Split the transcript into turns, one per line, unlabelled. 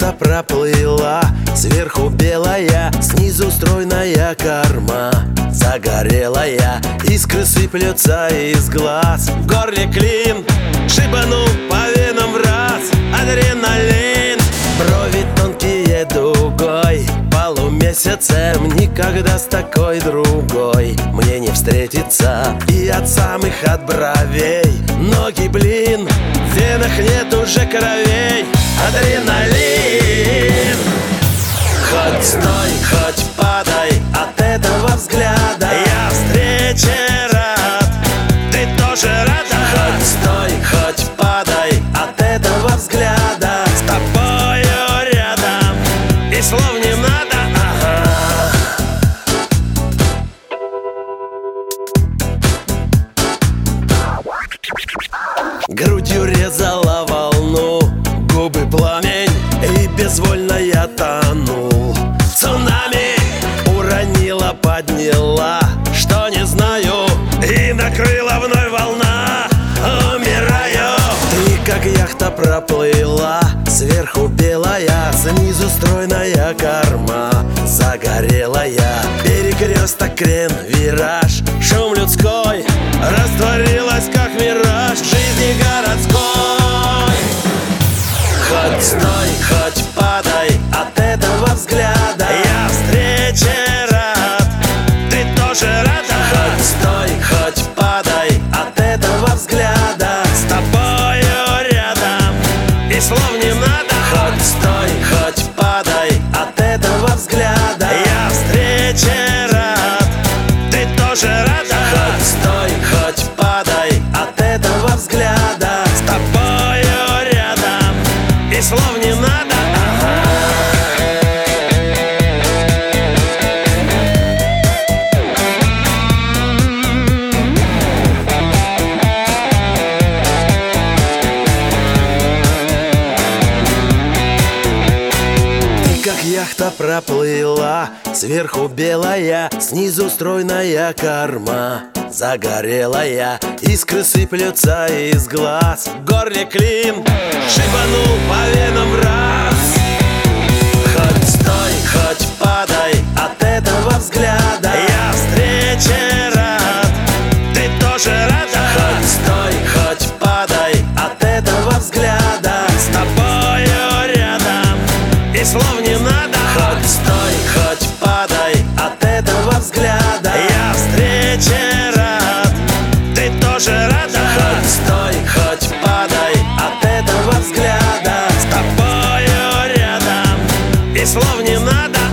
яхта проплыла, сверху белая, снизу стройная корма. Загорелая, искры сыплются из глаз. В горле клин, шибанул по венам в раз. Адреналин, брови тонкие дугой. Полумесяцем никогда с такой другой мне не встретиться. И от самых от бровей ноги, блин, в венах нет уже кровей. Адреналин. Хоть стой, хоть падай от этого взгляда. Я встрече рад, ты тоже рада. Хоть стой, хоть падай от этого взгляда. С тобою рядом и слов не надо. Грудью резала волну, губы пламень, и безвольно я тонул. Цунами уронила, подняла, что не знаю, и накрыла вновь волна. Умираю. Ты как яхта проплыла, сверху белая, снизу стройная корма. Загорелая, перекресток, крен, вираж, шум людской растворилась как мираж жизни городской. Хоть стой, хоть падай от этого взгляда. Я встрече рад, ты тоже рада. Хоть стой, хоть падай от этого взгляда. С тобою рядом и слов не надо. Хоть стой, хоть падай от этого взгляда. Я встрече рад, ты тоже рада. Хоть стой, хоть падай от этого взгляда. С тобою рядом и слов не надо. Ты как яхта проплыла, сверху белая, снизу стройная корма. Загорелая, искры сыплются из глаз. В горле клин, шибанул по венам в раз. Хоть стой, хоть падай от этого взгляда. Я встрече рад, ты тоже рада. Хоть стой, хоть падай от этого взгляда. С тобою рядом и слов не надо. Хоть стой, хоть падай от этого взгляда. Я встрече рад, ты тоже рада. Хоть стой, хоть падай от этого взгляда. С тобою рядом и слов не надо.